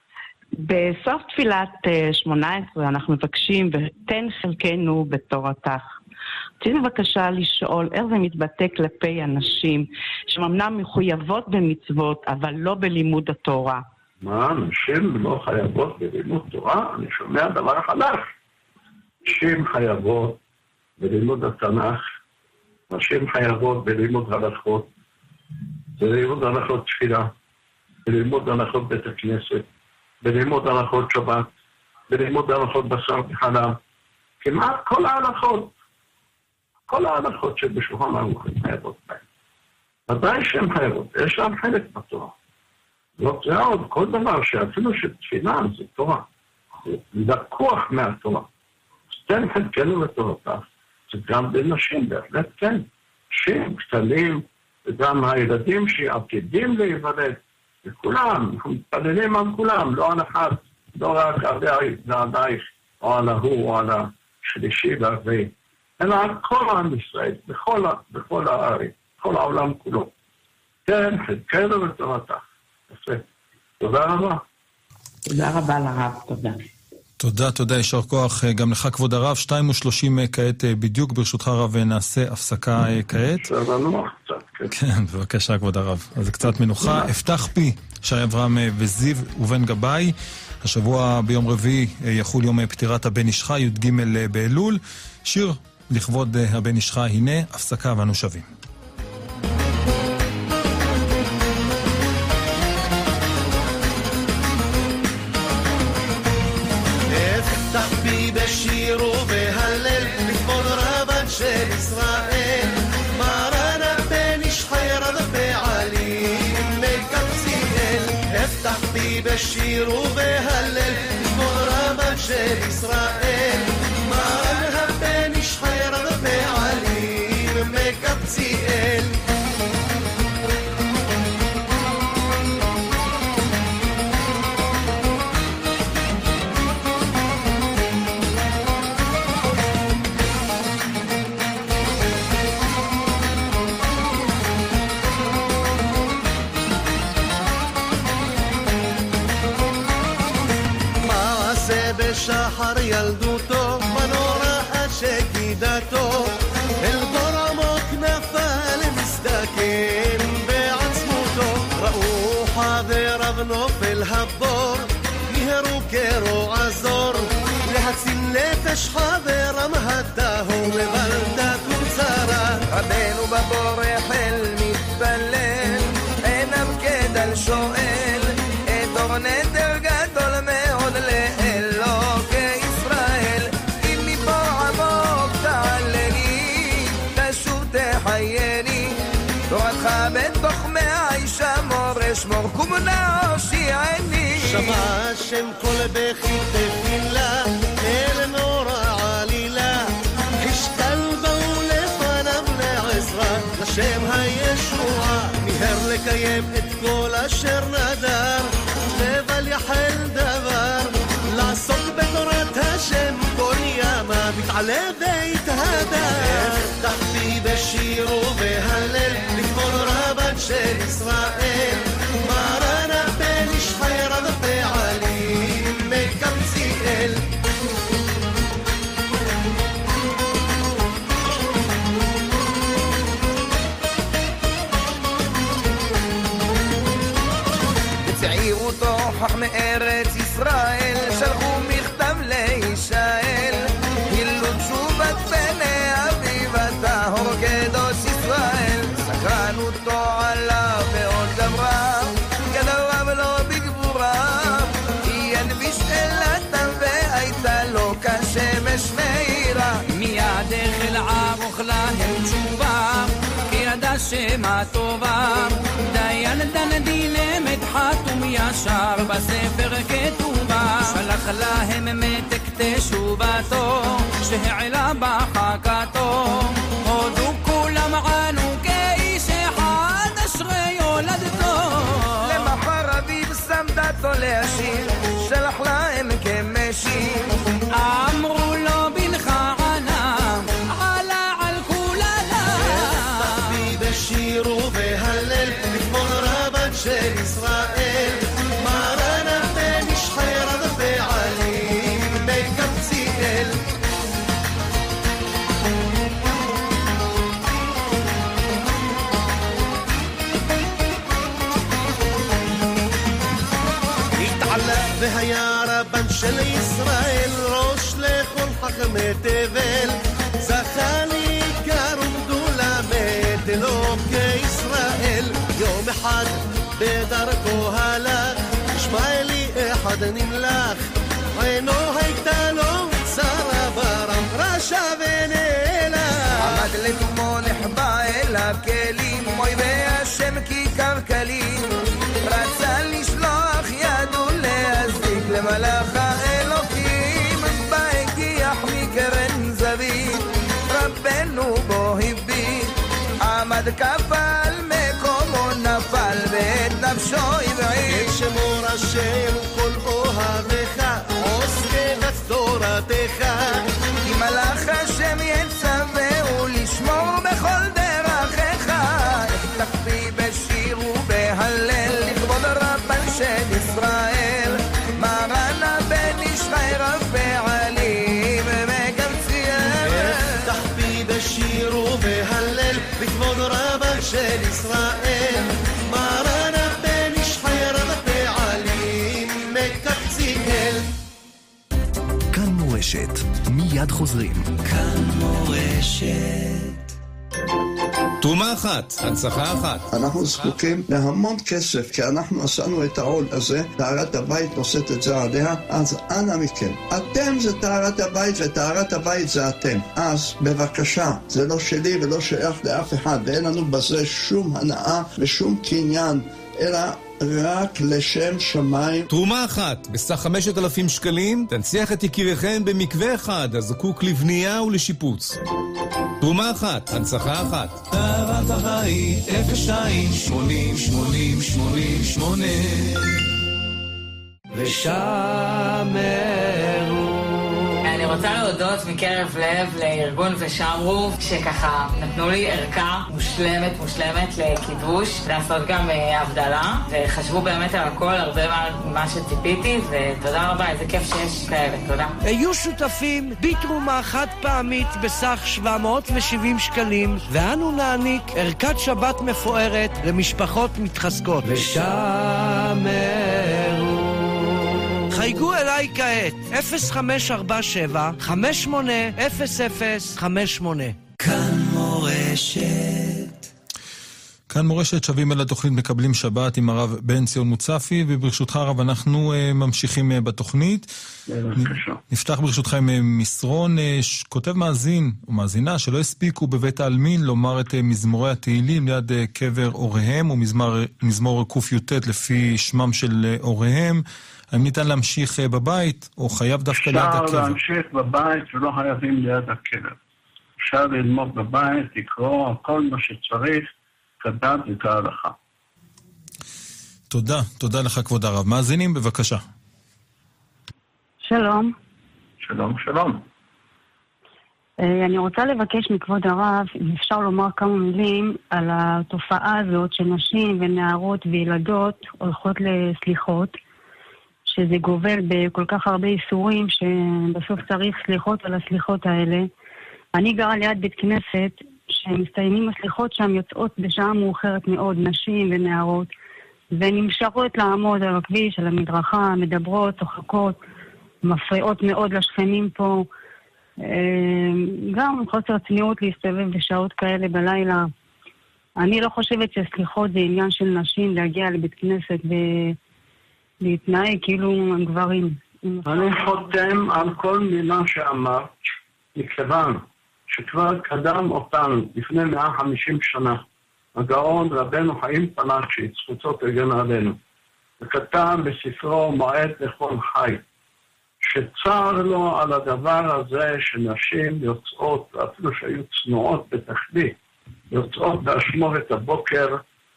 S10: בסוף תפילת שמונה עשרה אנחנו מבקשים ותן חלקנו בתורתך. רציתי בבקשה לשאול איך זה מתבטא כלפי אנשים שממנם מחויבות במצוות אבל לא בלימוד התורה.
S3: מה, נשים לא חייבות בלימוד תורה? אני שומע דבר חדש. נשים חייבות בלימוד התנ"ך, נשים חייבות בלימוד הלכות, בלימוד הלכות תפילה, בלימוד הלכות בית הכנסת, בלימוד הלכות שבת, בלימוד הלכות בשר וחלב, כמעט כל ההלכות, כל ההלכות שבשולחן ערוך הן חייבות בהן. ודאי שהן חייבות, יש להם חלק בתורה. לא זה עוד, כל דבר שאפילו שתפילה זה תורה, זה לקוח מהתורה. אז תן חלקנו לתורתך, זה גם בנשים, בהחלט כן. נשים קטנים, וגם הילדים שעתידים להיוולד, וכולם, אנחנו מתפללים על כולם, לא על אחד, לא רק עלייך, או על ההוא, או על השלישי והרביעי, אלא על כל עם ישראל, בכל, בכל הארץ, בכל העולם כולו. כן, חלקנו ותורתך. יפה. תודה רבה.
S10: תודה רבה לרב, תודה.
S2: תודה, תודה, יישר כוח גם לך כבוד הרב. שתיים ושלושים כעת בדיוק, ברשותך רב, נעשה הפסקה כעת. כן, בבקשה כבוד הרב. אז קצת מנוחה. אפתח פי, שי אברהם וזיו ובן גבאי. השבוע ביום רביעי יחול יום פטירת הבן איש חי, י"ג באלול. שיר לכבוד הבן איש חי, הנה הפסקה ואנו שווים.
S11: בשיר ובהלל לכבוד רבן של ישראל, מרן הבן איש חי רב בעלים מקבציאל. אפתח בי בשיר ובהלל לכבוד רבן של ישראל, מרן הבן איש חי רב בעלים מקבציאל. שחר ילדותו מנורה עד שקידתו, אל בור עמוק נפל מסתכן בעצמותו. ראו חבריו נופל הבור, מיהרו כרוע זור, להציל נפש חברם התהום לבלדת וצרה. רבנו בבור החל מתפלל, עיניו כדל שואל, את אור נדר גדול מאוד לאל. תורתך בתוך מאי שמור אשמור כומנה הושיעני. שמע השם כל בכי תפילה אל נורא עלילה, השתל באו לפניו לעזרה לשם הישועה. מיהר לקיים את כל אשר נדר, לבל יחל דבר, לעסוק בתורת השם כל ימה מתעלה והתהדר. תחתי בשיר ובהלל לכבוד רבן של ישראל, מרן הבן איש חי רב בעלים מקבציאל. בצעירותו חכמי ארץ ישראל שלחו מכתב לישאל, הילו תשובת בני אביו הטהור קדוש ישראל. סקרנותו עלה ועוד דברה, גדליו לו בגבורה, ינביש אלתם והייתה לו כשמש מאירה.
S12: מיד החל ערוך להם תשובה, כי ידע שמה טובה, דיין דן דילם את חתום ישר בספר כתובה. שלח להם מתק תשובתו שהעלה בחכתו, הודו כולם ענו כאיש אחד אשרי יולדתו.
S11: למחר אביב שם דתו להשיב, שלח להם כמשיב.
S12: אמרו לו בנך ענה, עלה על כולנה.
S11: תחתי בשיר ובהלל לכבוד רבן של ישראל, מרן הבן איש חי רב בעלים מקבציאל. התעלה והיה רבן של ישראל, ראש לכל חכמי תבל, זכה לעיקר וגדולה מת אלוקי ישראל. יום אחד בדרכו הלך, ישמעאלי אחד נמלך, עינו הייתה לו צרה ברם, רשע ונאלח. עמד לתומו נחבא אל הכלים, אויבי השם כיכר כלים, רצה לשלוח ידו להזיק למלאך האלוקים, בהגיח מקרן זווית, רבנו בו הביט, עמד כפה על מלך
S1: מורשת. מיד חוזרים.
S12: כאן מורשת.
S13: תרומה אחת, הנצחה אחת.
S14: אנחנו זקוקים להמון כסף, כי אנחנו עשינו את העול הזה, טהרת הבית נושאת את זה עליה, אז אנא מכם. אתם זה טהרת הבית, וטהרת הבית זה אתם. אז בבקשה, זה לא שלי ולא שייך לאף אחד, ואין לנו בזה שום הנאה ושום קניין, אלא רק לשם שמיים.
S13: תרומה אחת, בסך חמשת אלפים שקלים, תנציח את יקיריכם במקווה אחד, הזקוק לבנייה ולשיפוץ. תרומה אחת, הנצחה אחת.
S12: טהרת הבית, אפס שתיים שמונים שמונים שמונים שמונה ושמרו.
S15: אני רוצה להודות מקרב לב לארגון ושמרו, שככה נתנו לי ערכה מושלמת מושלמת לקידוש, לעשות גם הבדלה, וחשבו באמת על הכל, הרבה מה שציפיתי, ותודה רבה, איזה כיף שיש כאלה, תודה.
S16: היו שותפים בתרומה חד פעמית בסך שבע מאות שבעים שקלים, ואנו נעניק ערכת שבת מפוארת למשפחות מתחזקות. ושמרו. חייגו אליי כעת, אפס חמש ארבע שבע חמש שמונה אפס אפס חמש שמונה.
S12: כאן מורשת.
S2: כאן מורשת, שווים אל התוכנית מקבלים שבת עם הרב בן ציון מוצפי, וברשותך הרב אנחנו uh, ממשיכים uh, בתוכנית.
S3: בבקשה.
S2: נפתח ברשותך עם uh, מסרון, uh, כותב מאזין או מאזינה שלא הספיקו בבית העלמין לומר את uh, מזמורי התהילים ליד uh, קבר הוריהם, ומזמור ק"ט לפי שמם של uh, הוריהם. האם ניתן להמשיך בבית, או חייב דווקא ליד הקבר?
S3: אפשר להמשיך בבית ולא חייבים ליד הקבר. אפשר ללמוד בבית, לקרוא כל מה שצריך, כדת וכהלכה.
S2: תודה, תודה לך כבוד הרב. מאזינים, בבקשה.
S5: שלום.
S3: שלום, שלום.
S5: אני רוצה לבקש מכבוד הרב, אם אפשר לומר כמה מילים על התופעה הזאת שנשים ונערות וילדות הולכות לסליחות, שזה גובל בכל כך הרבה איסורים שבסוף צריך סליחות על הסליחות האלה. אני גרה ליד בית כנסת שמסתיימים הסליחות שם, יוצאות בשעה מאוחרת מאוד, נשים ונערות, ונמשכות לעמוד על הכביש, על המדרכה, מדברות, צוחקות, מפריעות מאוד לשכנים פה. גם חוסר צניעות להסתובב בשעות כאלה בלילה. אני לא חושבת שסליחות זה עניין של נשים להגיע לבית כנסת ו... להתנהג כאילו הם גברים.
S3: אני חותם על כל מילה שאמרת, מכיוון שכבר קדם אותנו לפני מאה וחמישים שנה, הגאון רבנו חיים פלאצ'י, זכותו תגן עלינו, וכתב בספרו מועד לכל חי, שצר לו על הדבר הזה שנשים יוצאות, אפילו שהיו צנועות בתכלית, יוצאות באשמור את הבוקר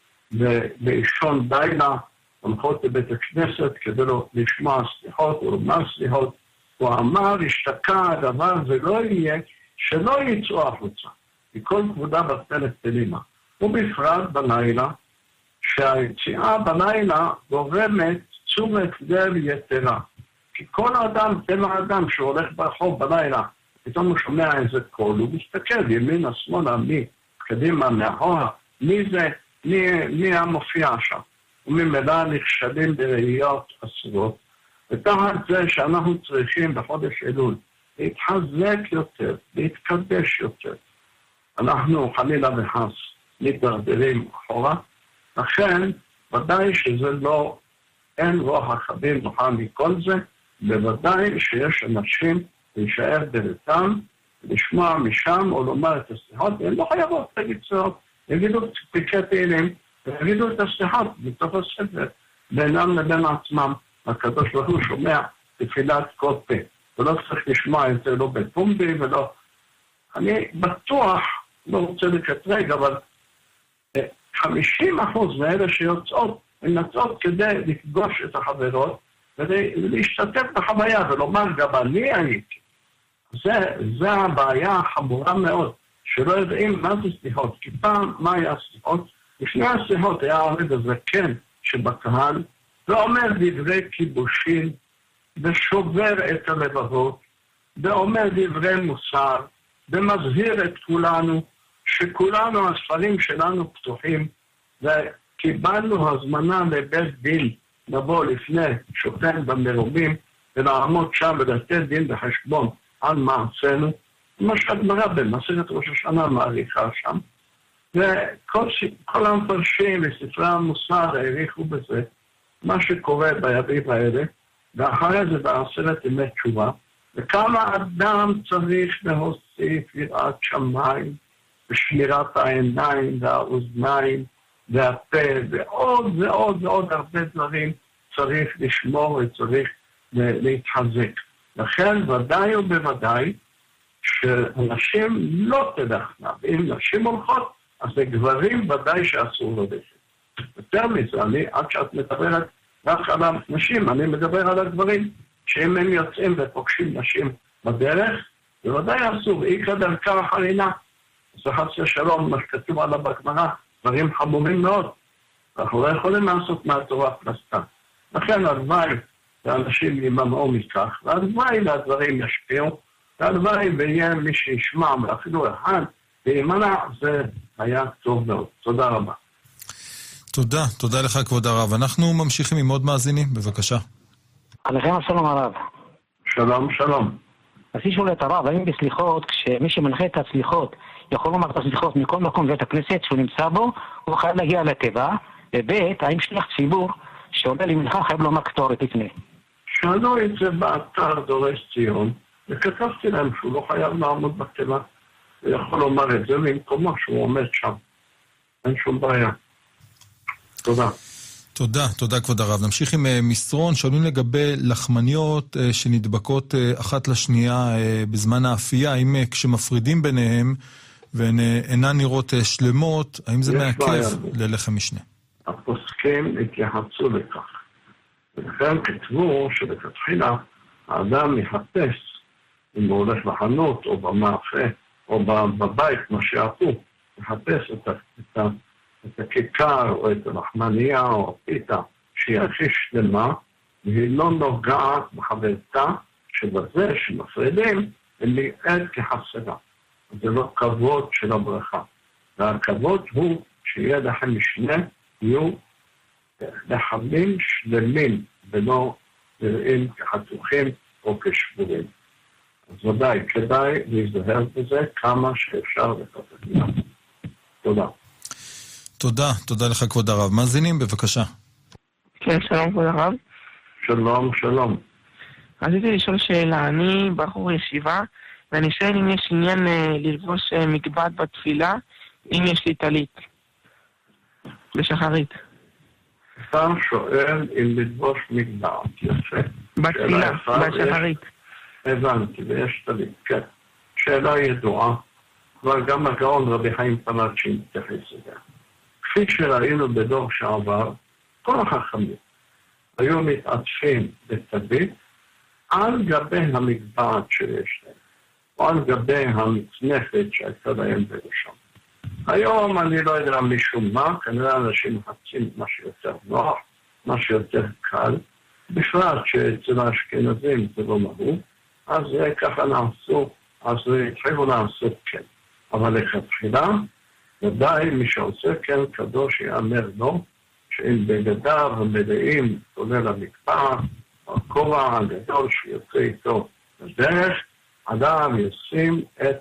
S3: באישון לילה, הולכות לבית הכנסת כדי לא לשמוע סליחות או לומר סליחות. הוא אמר, השתקע הדבר ולא יהיה שלא יצאו החוצה. מכל כבודה בטלת תלימה. ובפרט בלילה, שהיציאה בלילה גורמת תשומת לב יתרה. כי כל אדם, טבע אדם שהולך ברחוב בלילה, פתאום הוא שומע איזה קול, הוא מסתכל ימינה, שמאלה, מי, קדימה, מאחורה, מי זה, מי, מי המופיע שם. וממילא נכשלים בראיות אסורות. ותחת זה שאנחנו צריכים בחודש אלול להתחזק יותר, להתקדש יותר. אנחנו חלילה וחס מתדרדרים אחורה, לכן ודאי שזה לא, אין רוח החבים נוחה מכל זה, בוודאי שיש אנשים להישאר בביתם, לשמוע משם או לומר את הסליחות, הם לא חייבות להגיד סליחות, יגידו פרקי תהילים, ויגידו את הסליחות מתוך הספר, בינם לבין עצמם. הקדוש ברוך הוא שומע תפילת כל פה, ולא צריך לשמוע את זה לא בפומבי ולא... אני בטוח, לא רוצה לקטרג, אבל חמישים אחוז מאלה שיוצאות, הן יוצאות כדי לפגוש את החברות, ולהשתתף בחוויה ולומר גם אני הייתי. זה, זה הבעיה החמורה מאוד, שלא יודעים מה זה סליחות, כי פעם מה היה סליחות? לפני הסליחות היה עומד הזקן שבקהל, ואומר דברי כיבושים, ושובר את הלבבות, ואומר דברי מוסר, ומזהיר את כולנו, שכולנו הספרים שלנו פתוחים, וקיבלנו הזמנה לבית דין, לבוא לפני שופט במרומים, ולעמוד שם ולתת דין בחשבון על מעשינו, מה שהגמרא במסכת ראש השנה מעריכה שם, וכל המפרשים וספרי המוסר העריכו בזה מה שקורה בימים האלה, ואחרי זה בעשרת ימי תשובה, וכמה אדם צריך להוסיף יראת שמיים, ושמירת העיניים והאוזניים והפה, ועוד ועוד ועוד הרבה דברים צריך לשמור וצריך להתחזק. לכן ודאי ובוודאי שאנשים לא תדחנה, ואם נשים הולכות, אז לגברים ודאי שאסור ללכת. יותר מזה, אני, עד שאת מדברת רק על הנשים, אני מדבר על הגברים, שאם הם יוצאים ופוגשים נשים בדרך, זה ודאי אסור, אי כדרכה חלינה. זה חס ושלום, מה שכתוב עליו בגמרא, דברים חמורים מאוד. אנחנו לא יכולים לעשות מהתורה פלסטה. לכן הלוואי לאנשים ימנעו מכך, והלוואי לדברים ישפיעו, והלוואי ויהיה מי שישמע, ואפילו אחד, וימנע, זה היה טוב מאוד. תודה רבה.
S2: תודה, תודה לך כבוד הרב. אנחנו ממשיכים עם עוד מאזינים, בבקשה.
S17: עליכם השלום הרב.
S3: שלום, שלום.
S17: רציתי לשאול את הרב, האם בסליחות, כשמי שמנחה את הסליחות, יכול לומר את הסליחות מכל מקום בבית הכנסת שהוא נמצא בו, הוא חייב להגיע לטבע, ובית, האם שליח ציבור שעולה למנחה חייב לומר קטורת לפני?
S3: שאלו את זה באתר דורש ציון, וכתבתי להם שהוא לא חייב לעמוד בטבע, הוא יכול לומר את זה ממקומו שהוא עומד שם. אין שום בעיה. תודה.
S2: תודה, תודה כבוד הרב. נמשיך עם מסרון, שואלים לגבי לחמניות שנדבקות אחת לשנייה בזמן האפייה, האם כשמפרידים ביניהם והן אינן נראות שלמות, האם זה מעכב ללחם משנה?
S3: הפוסקים התייחסו לכך. ולכן כתבו שבתחילה האדם יחפש, אם הוא הולך לחנות או במאפה או בבית, מה שעשו, יחפש את ה... את ה את הכיכר או את הלחמניה או הפיתה שהיא הכי שלמה, והיא לא נוגעת בחברתה שבזה שמפרידים הם נראית כחסרה. זה לא כבוד של הברכה. והכבוד הוא שיהיה לכם משנה, יהיו לחמים שלמים ולא נראים כחתוכים או כשבורים. אז ודאי, כדאי להזדהר בזה כמה שאפשר לתת. תודה.
S2: תודה, תודה לך כבוד הרב. מאזינים, בבקשה.
S18: כן, שלום כבוד הרב.
S3: שלום, שלום.
S18: רציתי לשאול שאלה, אני בחור ישיבה, ואני שואל אם יש עניין אה, ללבוש אה, מגבעת בתפילה, אם יש לי טלית. בשחרית.
S3: אתה שואל אם ללבוש מגבעת, יפה.
S18: בתפילה, בשחרית.
S3: יש... הבנתי, ויש טלית, כן. שאלה ידועה, אבל גם הגאון רבי חיים פלאצ'י מתייחס לזה. כפי שראינו בדור שעבר, כל החכמים היו מתעטפים בטלית על גבי המגבעת שיש להם, או על גבי המצנפת שהייתה להם בראשם. היום אני לא יודע משום מה, כנראה אנשים מחפשים מה שיותר נוח, מה שיותר קל, בפרט שאצל האשכנזים זה לא נהוג, אז ככה נעשו, אז התחילו לעשות כן. אבל לכתחילה, ודאי מי שעושה כן קדוש יאמר לו, שאם בגדיו המלאים כולל המקפא, הכובע הגדול שיוצא איתו בדרך, אדם ישים את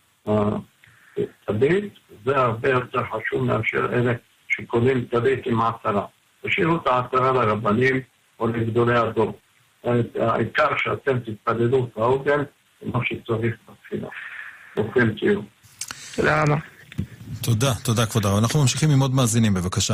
S3: הטלית, זה הרבה יותר חשוב מאשר אלה שקונים טלית עם עטרה. תשאירו את העטרה לרבנים או לגדולי הדור. העיקר שאתם תתפללו את העוגן, כמו שצריך בתחילה. ברוכים תהיו.
S18: תודה רבה.
S2: תודה, תודה כבוד הרב. אנחנו ממשיכים עם עוד מאזינים, בבקשה.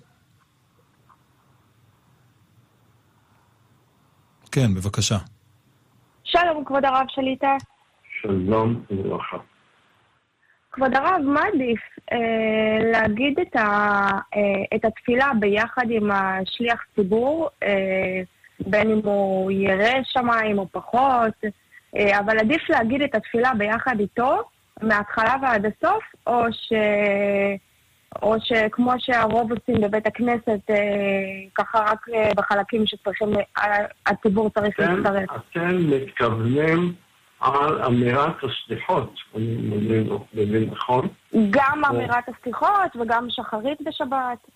S2: כן, בבקשה.
S19: שלום, כבוד הרב שליטה.
S3: שלום וברכה.
S19: כבוד הרב, מה עדיף? אה, להגיד את, ה, אה, את התפילה ביחד עם השליח ציבור, אה, בין אם הוא ירא שמיים או פחות, אה, אבל עדיף להגיד את התפילה ביחד איתו, מההתחלה ועד הסוף, או ש... או שכמו שהרוב עושים בבית הכנסת, אה, ככה רק אה, בחלקים שצריכים, הציבור צריך להצטרף.
S3: אתם מתכוונים על אמירת הסליחות, אני מבין נכון?
S19: גם אמירת הסליחות וגם שחרית בשבת.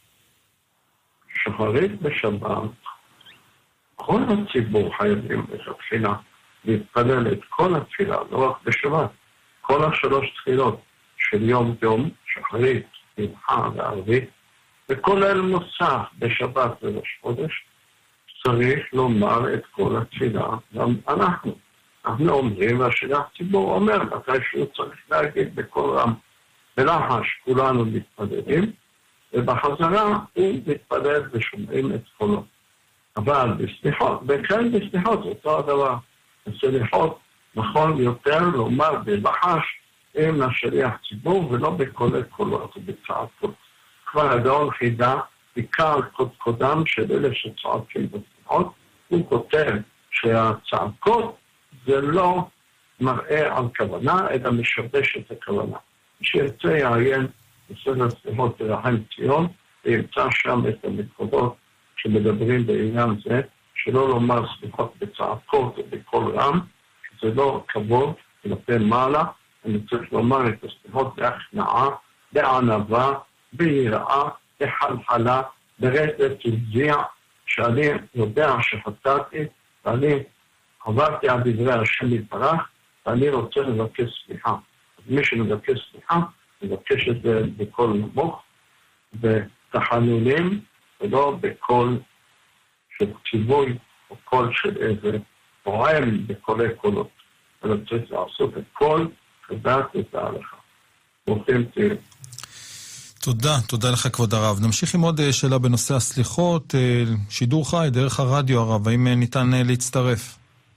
S3: שחרית בשבת, כל הציבור חייבים את התפילה, להתפלל את כל התפילה, לא רק בשבת, כל השלוש תפילות של יום יום, שחרית, מנחה וערבית, וכולל מוסף בשבת ובראש חודש, צריך לומר את כל התפילה, גם אנחנו. אנחנו אומרים, והשליח ציבור אומר, מתי שהוא צריך להגיד בכל רם, בלחש כולנו מתפללים, ובחזרה הוא מתפלל ושומעים את קולו. אבל בסליחות, וכן בסליחות, זה אותו הדבר. בסליחות נכון יותר לומר בלחש עם השליח ציבור, ולא בכל קולות ובצעקות. כבר הגאון חידה, עיקר קודקודם של אלה שצועקים בסליחות, הוא כותב שהצעקות זה לא מראה על כוונה, אלא משבש את הכוונה. שירצה יעיין בסדר סליחות ברחם ציון, וימצא שם את המקורות שמדברים בעניין זה, שלא לומר סליחות בצעקות או בכל רם, זה לא כבוד, כלפי מעלה, אני צריך לומר את הסליחות בהכנעה, בענווה, ביראה, בחלחלה, ברצף תזיע, שאני יודע שחטאתי, ואני עברתי על דברי השם יתברך, ואני רוצה לבקש סליחה. אז מי שמבקש סליחה, מבקש את זה בקול נמוך, בתחנונים, ולא בקול של ציווי, או קול של איזה פועם בקולי קולות. אלא צריך לעשות את כל כדעת את ההלכה. ברוכים תהיו.
S2: תודה, תודה לך כבוד הרב. נמשיך עם עוד שאלה בנושא הסליחות, שידור חי דרך הרדיו הרב, האם ניתן להצטרף?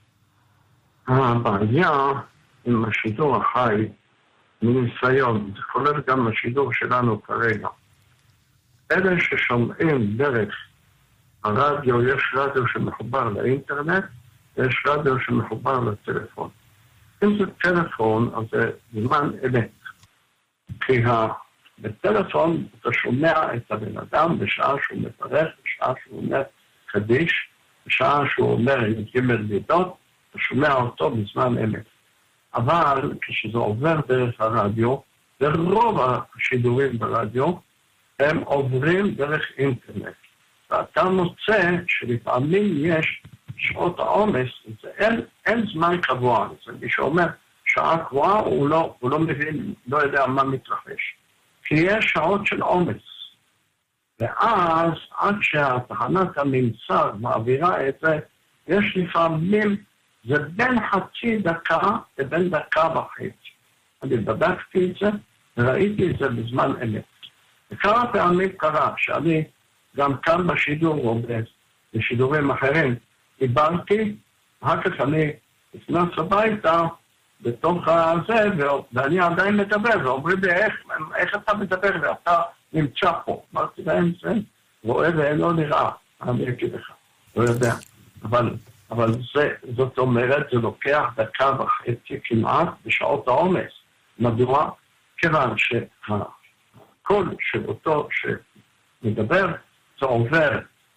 S3: הבעיה עם השידור החי מניסיון, זה כולל גם השידור שלנו כרגע. אלה ששומעים דרך הרדיו, יש רדיו שמחובר לאינטרנט, יש רדיו שמחובר לטלפון. אם זה טלפון, אז זה זמן אמת. כי בטלפון אתה שומע את הבן אדם בשעה שהוא מפרך, בשעה שהוא אומר קדיש, בשעה שהוא אומר ג' לידות, אתה שומע אותו בזמן אמת. אבל כשזה עובר דרך הרדיו, ורוב השידורים ברדיו, הם עוברים דרך אינטרנט. ואתה מוצא שלפעמים יש שעות העומס, אין, אין זמן קבוע. זה מי שאומר שעה קבועה, הוא לא, הוא לא מבין, לא יודע מה מתרחש. כי יש שעות של עומס. ואז עד שהתחנת הממסר מעבירה את זה, יש לפעמים, זה בין חצי דקה לבין דקה וחצי. אני בדקתי את זה, וראיתי את זה בזמן אמת. וכמה פעמים קרה שאני גם כאן בשידור או בשידורים אחרים, דיברתי, אחר כך אני נכנס הביתה בתוך הזה, ואני עדיין מדבר, ואומרים לי, איך, איך אתה מדבר ואתה נמצא פה? אמרתי להם, זה רואה ואינו נראה, אני אגיד לך, לא יודע. אבל, אבל זה, זאת אומרת, זה לוקח דקה וחצי כמעט בשעות העומס. מדוע? כיוון שהקול של אותו שמדבר, זה עובר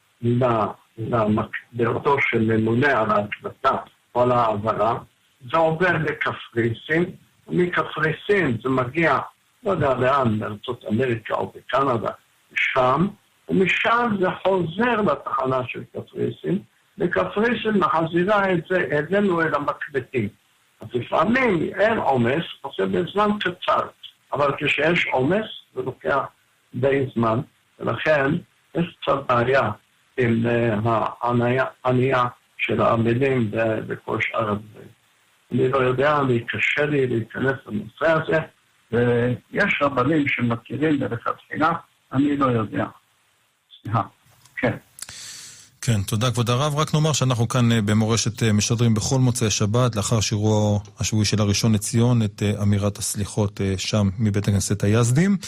S3: לאותו שממונה על ההקלטה או על העברה, זה עובר לקפריסין, ומקפריסין זה מגיע, לא יודע לאן, בארצות אמריקה או בקנדה, שם, ומשם זה חוזר לתחנה של קפריסין, וקפריסין מחזירה את זה אלינו אל המקלטים. אז לפעמים אין עומס, עושה בזמן קצר, אבל כשיש עומס זה לוקח די זמן, ולכן יש קצת בעיה עם הענייה של המילים בכל שאר הדברים. אני לא יודע, אני קשה לי להיכנס לנושא הזה, ויש רבנים שמכירים דרך התחילה, אני לא יודע. סליחה, כן.
S2: כן, תודה כבוד הרב. רק נאמר שאנחנו כאן במורשת משדרים בכל מוצאי שבת, לאחר שירו השבועי של הראשון לציון, את אמירת הסליחות שם מבית הכנסת היזדים.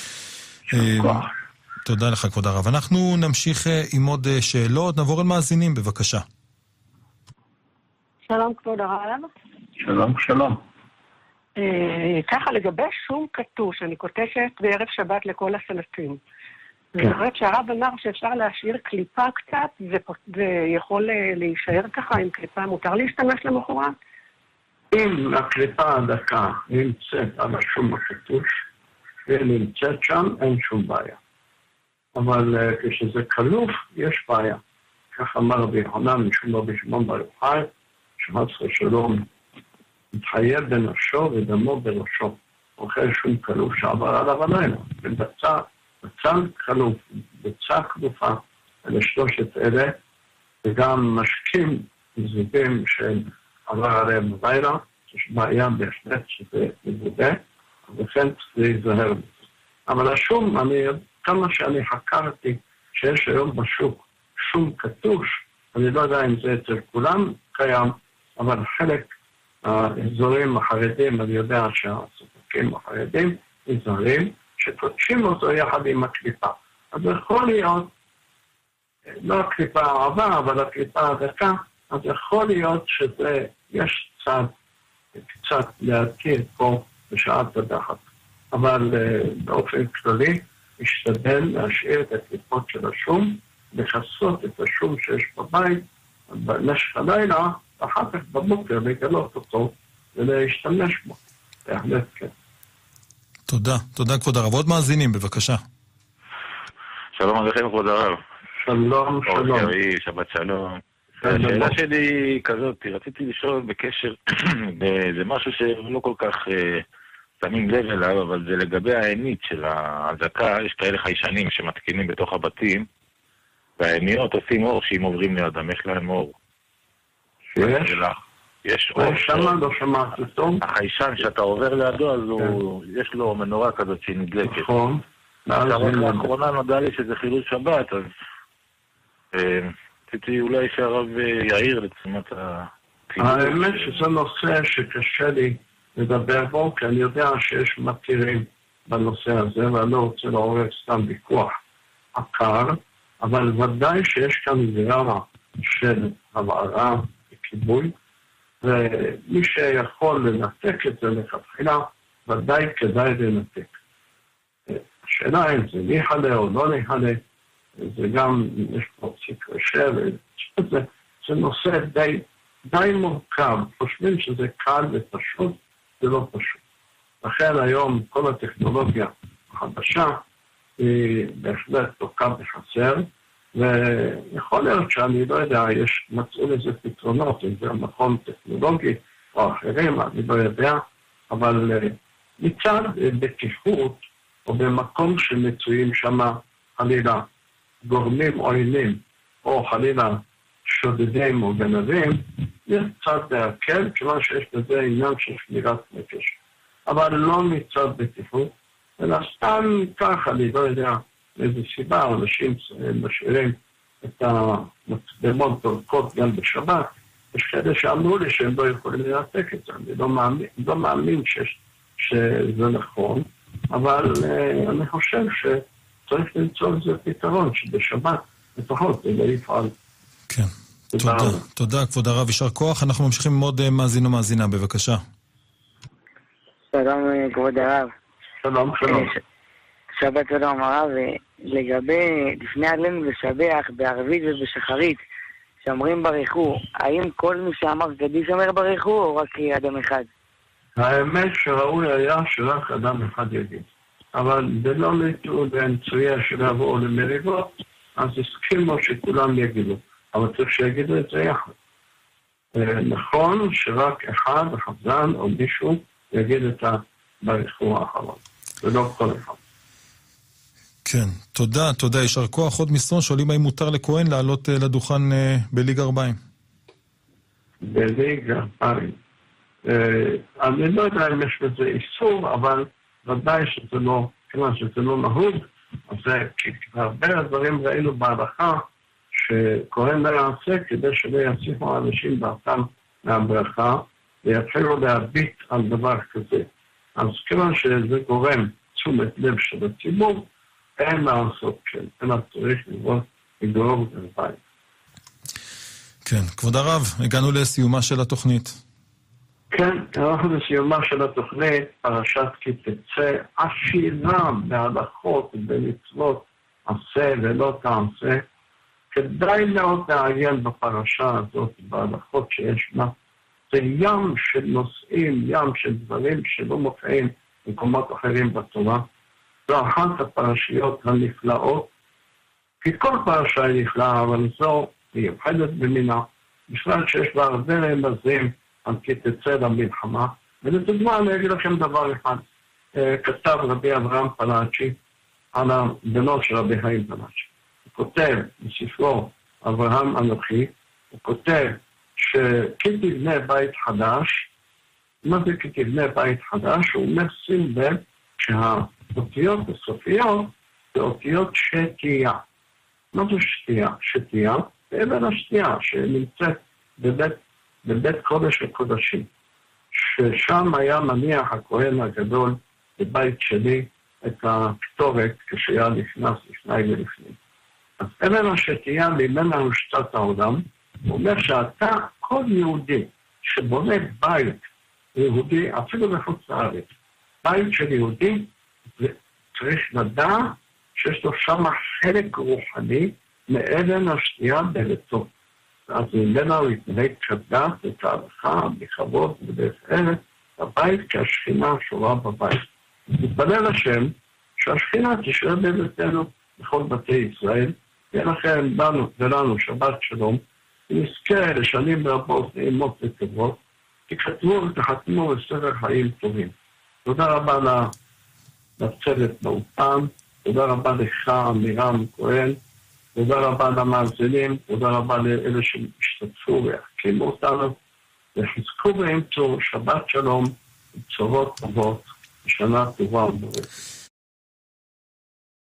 S2: תודה לך כבוד הרב. אנחנו נמשיך עם עוד שאלות, נעבור אל מאזינים בבקשה.
S20: שלום כבוד הרב.
S3: שלום, שלום.
S20: ככה לגבי שום קטוש, אני קוטשת בערב שבת לכל הסלטים. אני חושבת שהרב אמר שאפשר להשאיר קליפה קצת, ויכול להישאר ככה עם קליפה, מותר להשתמש למחרת?
S3: אם הקליפה הדקה נמצאת על השום הקטוש, ונמצאת שם, אין שום בעיה. אבל כשזה קלוף, יש בעיה. כך אמר רבי יוחנן משום רבי שמעון בר יוחאי, שחס ושלום מתחייב בנפשו ודמו בראשו. אוכל שום כלוף שעבר עליו הלילה. ובצע, בצל כלוף, בצע כלופה, אלה שלושת אלה, וגם משקים זוגים שעבר עליהם הלילה, יש בעיה בהחלט שזה מבודה, ולכן צריך להיזהר בזה. אבל השום, אני, כמה שאני חקרתי שיש היום בשוק שום קטוש, אני לא יודע אם זה אצל כולם קיים, אבל חלק האזורים החרדים, אני יודע שהסופקים החרדים נזהרים, שקודשים אותו יחד עם הקליפה. אז יכול להיות, לא הקליפה הערבה, אבל הקליפה הדקה, אז יכול להיות שזה, יש צד קצת להכיר פה בשעת הדחת. אבל uh, באופן כללי, משתדל להשאיר את הקליפות של השום, לחסות את השום שיש בבית, במשך הלילה, ואחר כך בבוקר לגלות אותו ולהשתמש בו. בהחלט כן.
S2: תודה. תודה כבוד הרב. עוד מאזינים, בבקשה.
S21: שלום עליכם כבוד הרב.
S3: שלום, שלום.
S21: שבת שלום. השאלה שלי היא כזאת, רציתי לשאול בקשר, זה משהו שלא כל כך שמים לב אליו, אבל זה לגבי העינית של ההזקה, יש כאלה חיישנים שמתקינים בתוך הבתים, והעיניות עושים אור שאם עוברים לידם, יש להם אור.
S3: יש?
S21: יש אור.
S3: שמה לא שמעתי טוב.
S21: החיישן שאתה עובר לידו, אז יש לו מנורה כזאת שהיא נדלקת.
S3: נכון.
S21: לאחרונה נודע לי שזה חילול שבת, אז רציתי אולי שהרב יעיר לתשומת הציבור.
S3: האמת שזה נושא שקשה לי לדבר בו, כי אני יודע שיש מכירים בנושא הזה, ואני לא רוצה לעורר סתם ויכוח עקר, אבל ודאי שיש כאן גרמה של הבערה וכיבוי, ומי שיכול לנתק את זה לכתחילה, ודאי כדאי לנתק. השאלה אם זה ניחלה או לא ניחלה, זה גם, יש פה פסיק רשב, זה, זה נושא די, די מורכב, חושבים שזה קל ופשוט, זה לא פשוט. לכן היום כל הטכנולוגיה החדשה היא בהחלט תוקה בחסר, ויכול להיות שאני לא יודע, יש מצאו לזה פתרונות, אם זה מכון טכנולוגי או אחרים, אני לא יודע, אבל מצד בטיחות או במקום שמצויים שם חלילה גורמים עוינים או חלילה שודדים או גנבים, יש צד להקל, כיוון שיש בזה עניין של שמירת נפש. אבל לא מצד בטיחות, אלא סתם ככה, אני לא יודע איזו סיבה, אנשים משאירים את המצלמות דורכות גם בשבת, יש כאלה שאמרו לי שהם לא יכולים לנתק את זה, אני לא מאמין, לא מאמין שיש, שזה נכון, אבל uh, אני חושב שצריך למצוא לזה פתרון, שבשבת לפחות זה לא יפעל.
S2: כן, תודה, תודה, תודה כבוד הרב, יישר כוח. אנחנו ממשיכים עם עוד מאזין או מאזינה, בבקשה.
S7: שלום כבוד הרב.
S3: שלום, שלום.
S7: שבת שלום הרב, לגבי לפני עלינו לשבח בערבית ובשחרית, שאומרים בריחו, האם כל מי שאמר קדיש אומר בריחו או רק אדם אחד?
S3: האמת שראוי היה שרק אדם אחד יגיד. אבל זה לא נטעו באמצעי שלבואו למריבות, אז הסכימו שכולם יגידו. אבל צריך שיגידו את זה יחד. נכון שרק אחד, החזן או מישהו, יגיד את הבריחו האחרון. ולא כל אחד.
S2: כן, תודה, תודה, יישר כוח. עוד מסרון שואלים האם מותר לכהן לעלות לדוכן בליגה ארבעים.
S3: בליגה ארבעים. אני לא יודע אם יש בזה איסור, אבל ודאי שזה לא, כיוון שזה לא נהוג, אז זה, כי הרבה דברים ראינו בהלכה, שכהן לא יעשה כדי שלא יצליחו האנשים דעתם מהברכה, ויתחילו להביט על דבר כזה. אז כיוון שזה גורם תשומת לב של הציבור, אין לעשות כן, אין צריך לראות לגרור גרביים.
S2: כן, כבוד הרב, הגענו לסיומה של התוכנית.
S3: כן, אנחנו לסיומה של התוכנית, פרשת כי תצא, עשירה בהלכות ובמצוות, עשה ולא תעשה. כדאי מאוד לעיין בפרשה הזאת, בהלכות שיש לה. זה ים של נושאים, ים של דברים שלא מופיעים במקומות אחרים בתורה. זו אחת הפרשיות הנפלאות, כי כל פרשה היא נפלאה, אבל זו מיוחדת במינה, בכלל שיש בה הרבה רמזים על כי תצא למלחמה. ולדוגמה אני אגיד לכם דבר אחד, כתב רבי אברהם פלאצ'י על הבנו של רבי חיים פלאצ'י. הוא כותב בספרו אברהם אנוכי, הוא כותב שכי תבנה בית חדש, מה זה כי תבנה בית חדש? הוא אומר שים לב שהאותיות הסופיות זה אותיות שתייה. מה זה שתייה? שתייה זה אבן השתייה שנמצאת בבית, בבית קודש הקודשים, ששם היה מניח הכהן הגדול בבית שלי את הקטורת כשהיה נכנס לפני ולפני. אז אבן השתייה ממנה הושתת העולם. הוא אומר שאתה, כל יהודי שבונה בית יהודי, אפילו בחוץ לארץ, בית של יהודי, צריך לדעת שיש לו שם חלק רוחני מאבן השתייה בביתו. אז ממנה הוא יתנהג כדת ותהלכה, בכבוד ובארץ, הבית כשהשכינה שורה בבית. נתפלל השם שהשכינה תשרה בביתנו בכל בתי ישראל, ולכן לנו ולנו שבת שלום, ונזכה לשנים רבות נעימות וטובות, תכתבו ותחתמו בספר חיים טובים. תודה רבה לצוות באופן, תודה רבה לך מירם כהן, תודה רבה למאזינים, תודה רבה לאלה שהשתתפו והחכימו אותנו, וחזקו ואמצו שבת שלום, בשורות טובות, ושנה טובה ומבורכת.